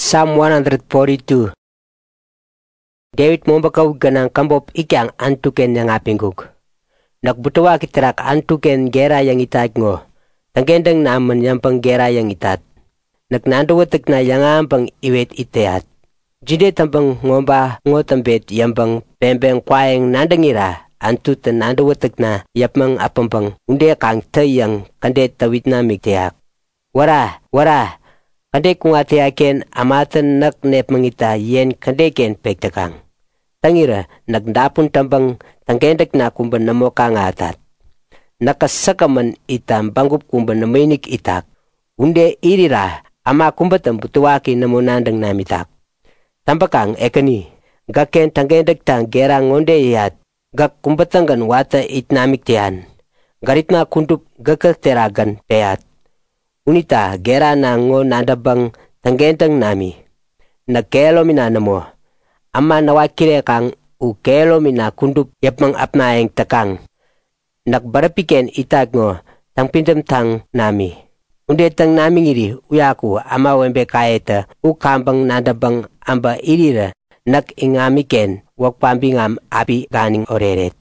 Psalm 142. David mombakaw ganang kambop ikyang antuken yang apingkuk. Nagbutuwa kitirak antuken gera yang itat ngo. Tanggendang naman yang pang gera yang itat. Nagnandawatak na yang pang iwet iteat. Jide tampang ngomba ngotambet yang pang pembeng kwaeng nandangira. Antutan nandawatak na yapmang apampang unde kang tayang kandet tawit na migtiak. Wara. Kande kung atiaken amatan nak nep mangita yen kande ken pektakang. Tangira nagdapon tambang tanggendak na kumban namo kang atat. Nakasakaman itam banggup kumban namainik itak. Unde irira ama kumbatan butuwaki namo nandang namitak. Tampakang ekani gaken tanggendak tang gerang onde yat gak kumbatangan wata itnamik tiyan. Garit na kundup gakateragan peyat. Unita gera na ngo nadabang tanggentang nami. Nagkelo minana mo. Ama nawakire kang ukelo mina kundup yapmang apnaeng takang. Nagbarapiken itag ngo tang pindam tang nami. Unde tang nami ngiri uyaku ama wembe kaeta ukambang nadabang amba irira nak ingamiken wakpambingam api ganing oreret.